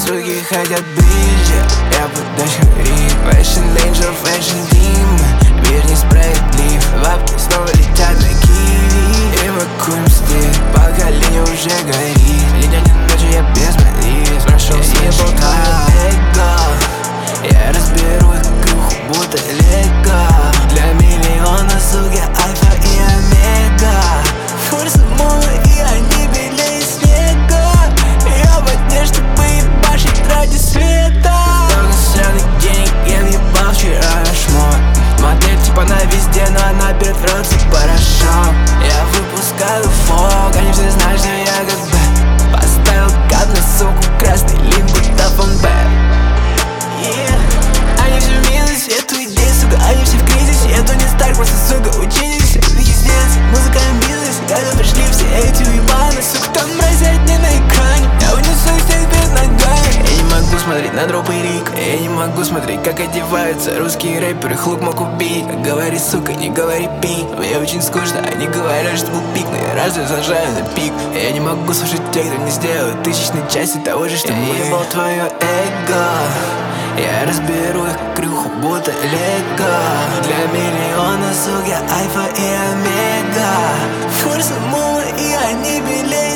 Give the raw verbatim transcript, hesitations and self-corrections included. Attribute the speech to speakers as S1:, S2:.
S1: руки хотят ближе, я подачу ритм. Fashion angel, fashion demon, мир несправедлив. Бабки снова летят на киви, и мы курим стиль. Поколение уже горит, летят ночи, я без молитв. Прошел съебал твое эго, я разберу их крюху, будто лего. Для миллиона, сука, альфа и омега. Форса мола, и они белее снега. Я в огне, чтобы ебашить ради света. Много сраных денег, я въебал вчера шмот. Модель типа она везде, но она берет в рот и порошок. Я выпускаю фок, они все знают, что я как бы поставил кап на суку, красный лин, будто фонбэк. Они все в минусе, эту идею, сука, они все в кризисе. Я Тони Старк, просто, сука, ученица, пиздец. Музыкальный бизнес, когда пришли все эти уебаны, сука, там мрази одни на экране. Я унесу их всех перед ногами. Я не могу смотреть на дропы Рик, я не могу смотреть, как одеваются русские рэперы, хлоп мог убить. Говори, сука, не говори пик. Мне очень скучно, они говорят, что был пик, но я разве сажаю на пик. Я не могу слушать тех, кто не сделает тысячной части того же, что мы. Я ебал твое эго, я разберу их крюху, будто лего. Для миллиона, сука, альфа и омега. Форса мола, и они белее